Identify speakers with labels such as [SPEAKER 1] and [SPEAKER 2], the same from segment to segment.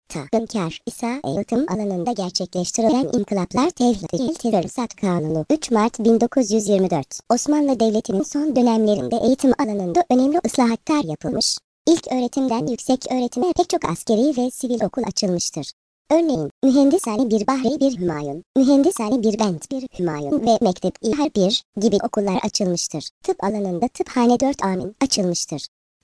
[SPEAKER 1] Hünkâr İsa eğitim alanında gerçekleştirilen inkılaplar Tehlikeli Terörisat Kanunu 3 Mart 1924 Osmanlı Devleti'nin son dönemlerinde eğitim alanında önemli ıslahatlar yapılmış. İlk öğretimden yüksek öğretime pek çok askeri ve sivil okul açılmıştır. Örneğin, Mühendishane bir Bahri bir Hümayun, Mühendishane bir Bent bir Hümayun ve Mektep-i Harp gibi okullar açılmıştır. Tıp alanında Tıphane 4 Amin açılmıştır.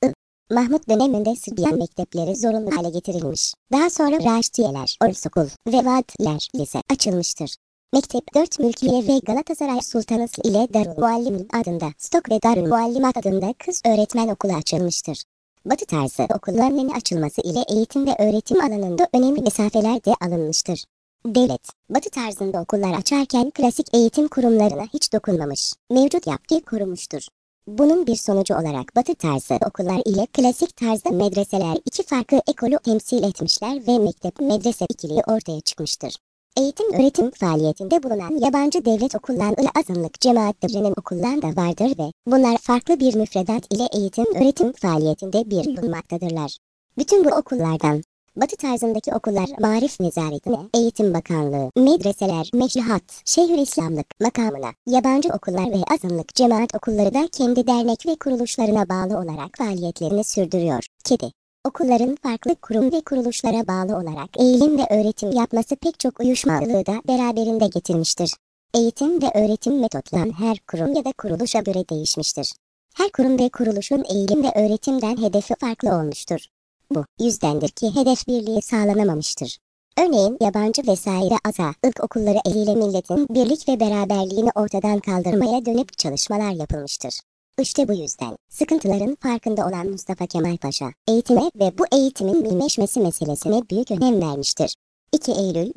[SPEAKER 1] Mahmut döneminde Sıbyan mektepleri zorunlu hale getirilmiş. Daha sonra Raştiyeler Ortaokul ve Vadiler Lise açılmıştır. Mektep 4 Mülkiye ve Galatasaray Sultanası ile Darül Muallim adında, Stok ve Darül Muallimat adında kız öğretmen okulu açılmıştır. Batı tarzı okulların açılması ile eğitim ve öğretim alanında önemli mesafeler de alınmıştır. Devlet, Batı tarzında okullar açarken klasik eğitim kurumlarına hiç dokunmamış, mevcut yapıyı korumuştur. Bunun bir sonucu olarak Batı tarzı okullar ile klasik tarzda medreseler iki farklı ekolü temsil etmişler ve mektep-medrese ikiliği ortaya çıkmıştır. Eğitim-öğretim faaliyetinde bulunan yabancı devlet okullarının azınlık cemaatlerinin okulları da vardır ve bunlar farklı bir müfredat ile eğitim-öğretim faaliyetinde bir bulunmaktadırlar. Bütün bu okullardan Batı tarzındaki okullar Maarif Nezaretine, Eğitim Bakanlığı, medreseler, meşruhat, Şeyhülislamlık makamına, yabancı okullar ve azınlık cemaat okulları da kendi dernek ve kuruluşlarına bağlı olarak faaliyetlerini sürdürüyor. Okulların farklı kurum ve kuruluşlara bağlı olarak eğitim ve öğretim yapması pek çok uyuşmazlığı da beraberinde getirmiştir. Eğitim ve öğretim metotları her kurum ya da kuruluşa göre değişmiştir. Her kurum ve kuruluşun eğitim ve öğretimden hedefi farklı olmuştur. Bu yüzdendir ki hedef birliği sağlanamamıştır. Örneğin yabancı vesaire azınlık okulları eliyle milletin birlik ve beraberliğini ortadan kaldırmaya dönük çalışmalar yapılmıştır. İşte bu yüzden sıkıntıların farkında olan Mustafa Kemal Paşa, eğitime ve bu eğitimin birleşmesi meselesine büyük önem vermiştir. 2 Eylül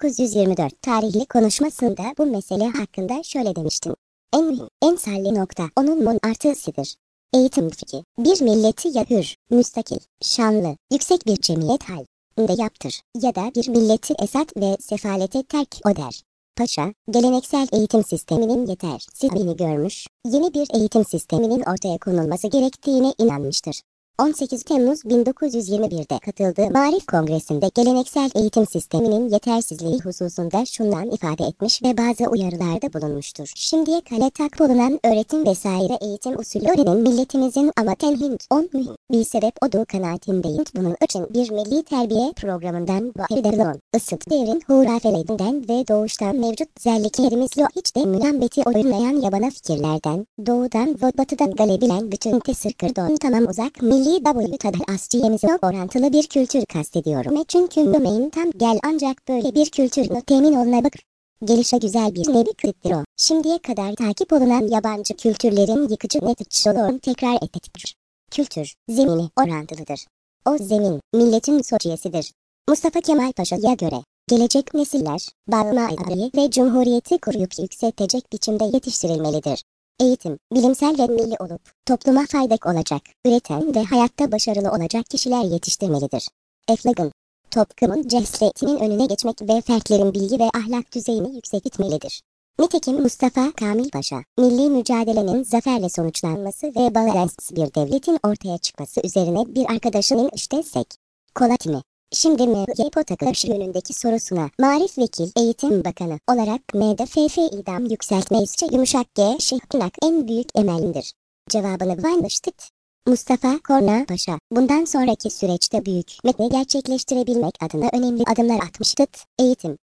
[SPEAKER 1] 1924 tarihli konuşmasında bu mesele hakkında şöyle demiştim. En mühim, en salli nokta onun monartısıdır. Eğitim fikri, bir milleti ya hür, müstakil, şanlı, yüksek bir cemiyet halinde yaptır ya da bir milleti esat ve sefalete terk eder. Paşa, geleneksel eğitim sisteminin yetersizliğini görmüş, yeni bir eğitim sisteminin ortaya konulması gerektiğine inanmıştır. 18 Temmuz 1921'de katıldığı Maarif Kongresi'nde geleneksel eğitim sisteminin yetersizliği hususunda şundan ifade etmiş ve bazı uyarılarda bulunmuştur. Şimdiye kadar bulunan öğretim vesaire eğitim usullerinin milletimizin ama mühim bir sebep olduğu kanaatindeyim. Bunun için bir milli terbiye programından bahsedilen ısıt devrin hurafelerinden ve doğuştan mevcut güzelliklerimizle hiç de münambeti oynayan yabana fikirlerden, doğudan ve batıdan galebilen bütün tesirkırdan tamam uzak milli asciyemizle orantılı bir kültür kastediyorum. Çünkü yemeğin tam gel ancak böyle bir kültürle temin olunabilir. Gelişe güzel bir nevi krittir o. Şimdiye kadar takip olunan yabancı kültürlerin yıkıcı neticelerini tekrar ettir. Kültür, zemini orantılıdır. O zemin, milletin sosyesidir. Mustafa Kemal Paşa'ya göre, gelecek nesiller, bağımlılığı ve cumhuriyeti koruyup yükseltecek biçimde yetiştirilmelidir. Eğitim, bilimsel ve milli olup, topluma faydak olacak, üreten ve hayatta başarılı olacak kişiler yetiştirmelidir. Eflagun, toplumun cehletinin önüne geçmek ve fertlerin bilgi ve ahlak düzeyini yüksek etmelidir. Nitekim Mustafa Kamil Paşa, milli mücadelenin zaferle sonuçlanması ve bağımsız bir devletin ortaya çıkması üzerine bir arkadaşının destek kolatimi. Şimdi M.G. Potakır yönündeki sorusuna Maarif Vekil Eğitim Bakanı olarak MDFF idam yükseltme için yumuşak G şıknak en büyük emelindir. Cevabını vermiştik. Mustafa Korna Paşa, bundan sonraki süreçte büyük metni gerçekleştirebilmek adına önemli adımlar atmıştı. Eğitim,